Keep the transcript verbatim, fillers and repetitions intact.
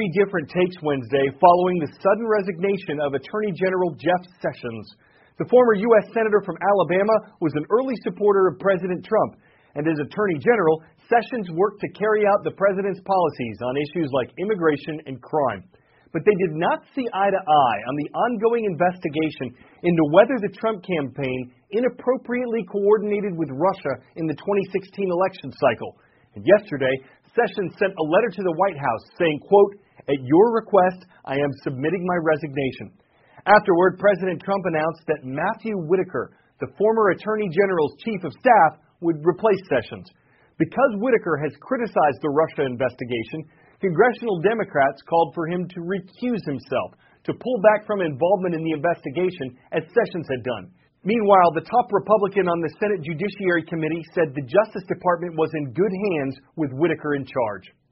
Many different takes Wednesday following the sudden resignation of Attorney General Jeff Sessions. The former U S Senator from Alabama was an early supporter of President Trump, and as Attorney General, Sessions worked to carry out the president's policies on issues like immigration and crime. But they did not see eye to eye on the ongoing investigation into whether the Trump campaign inappropriately coordinated with Russia in the twenty sixteen election cycle. And yesterday, Sessions sent a letter to the White House saying, quote, "At your request, I am submitting my resignation." Afterward, President Trump announced that Matthew Whitaker, the former Attorney General's chief of staff, would replace Sessions. Because Whitaker has criticized the Russia investigation, congressional Democrats called for him to recuse himself, to pull back from involvement in the investigation, as Sessions had done. Meanwhile, the top Republican on the Senate Judiciary Committee said the Justice Department was in good hands with Whitaker in charge.